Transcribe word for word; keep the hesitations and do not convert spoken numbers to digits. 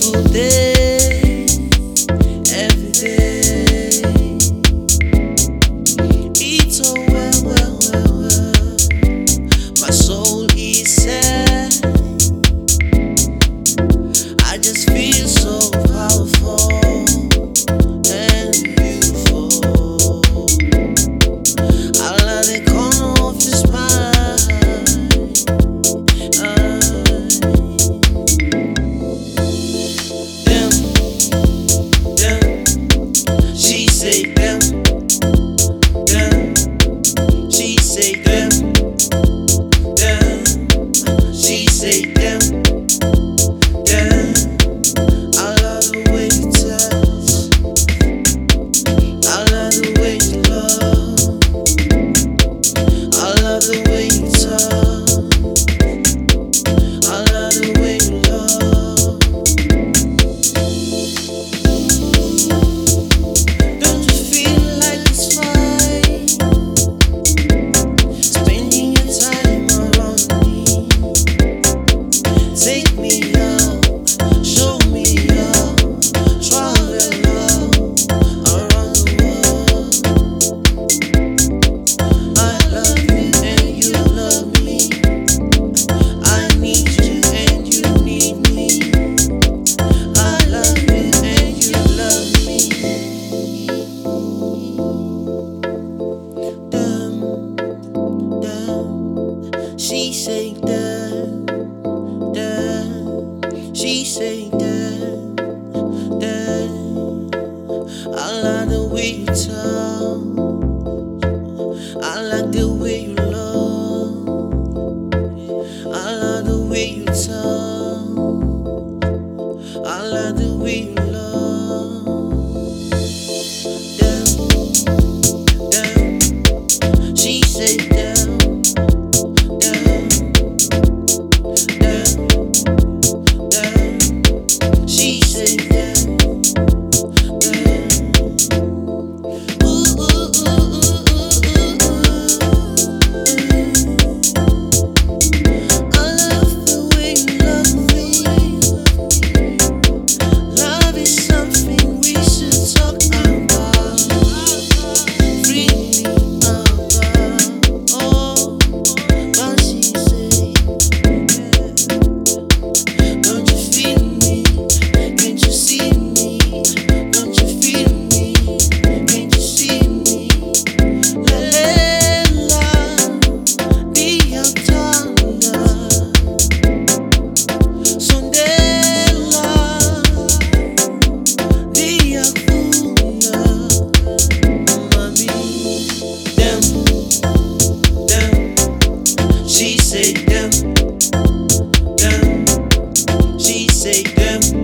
single day, every day. It's so well, well, well, well. My soul is sad. I just feel so powerful and beautiful. I love the corner of your smile. Them, them, she say them, them, she say them, them, she say them, them. I love the way you touch. I love the way you love. I love the way you talk. I love the way you love. Don't you feel like it's fine spending your time around me? Take me out, show me out, travel out around the world. I love you and you love me. I need you and you need me. I love you and you love me. Damn, damn, she say damn, damn, she say damn, damn. I like the way you talk. I like the way you love. I like the way you talk. I like the way you love. Damn, damn, she say damn, damn, damn, damn, she say damn, damn. Ooh, ooh, ooh, ooh, ooh, ooh, ooh. I love the way you love me. Love is something we should talk about freely about. Oh, but she say, don't you feel me? Can't you see me? Don't you feel me? Can't you see me? La la la, Dia Tanda, Sondela, Dia Funa, Mami. Them, them, she say them, them, she say them.